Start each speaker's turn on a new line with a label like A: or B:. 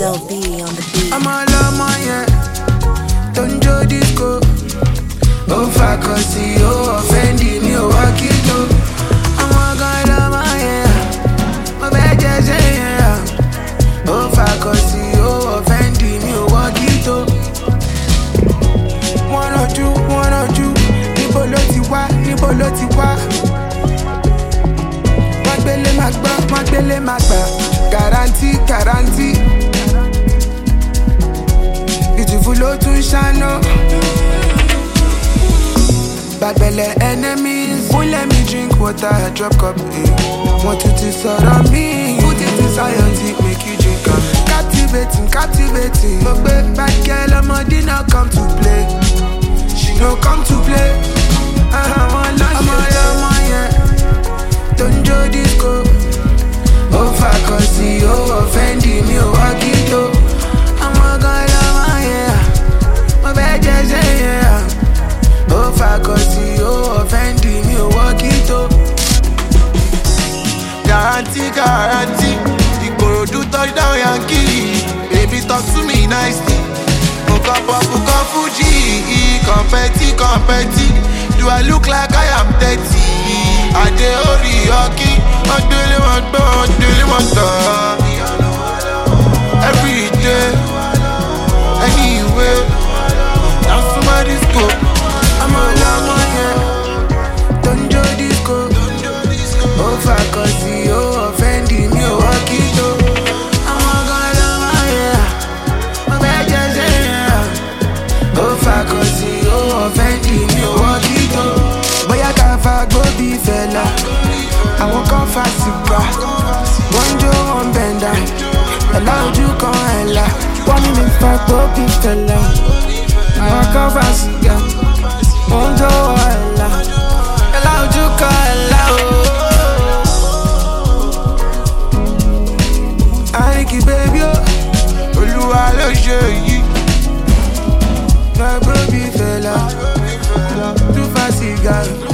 A: Del B on the beat.
B: I'm all on my don't do disco. Oh, faculty, oh, offending me, oh, I keep you. I'm all gonna my bad jazz, yeah. Oh, faculty, oh, offending me, oh, I keep you. One or two, Nibolo ti wa. Magbele magba, guarantee. Beautiful oh to shine. Bad belly enemies won't let me drink water, I drop cup. Want you to surround me, put it inside your teeth, make you drink up. Captivating. But bad girl, I'm a dinner come to play. She no come to play. I'm all don't do disco. Oh, faculty, oh, offending me, oh, I keep you. I'm a girl, my bad jazz, yeah. Oh, faculty, oh, offending me, oh, I keep you.
C: Guarantee. The Korodu touchdown Yankee. Baby, talk to me nicely. Fuka Fuji. Competi. Do I look like I am 30? I dey ori hockey. I'm doing every day, anyway. Now somebody's go.
B: I'm all on don't do disco. Oh, faculty, oh, offending me, oh, I keep you. I'm all my bad jazz, yeah. Oh, faculty, oh, offending me, oh, I keep you. Boy, I can't fuck, go be fella. I won't come fast to pass. One Joe, one bender. Allow you come hella. 1 minute fat, go be fella. I won't come fast to pass. One Joe, hella. Allow you come hella. Aniki baby,
C: Olúwa ló ṣe yìí.
B: My baby fella. Too fast, guy.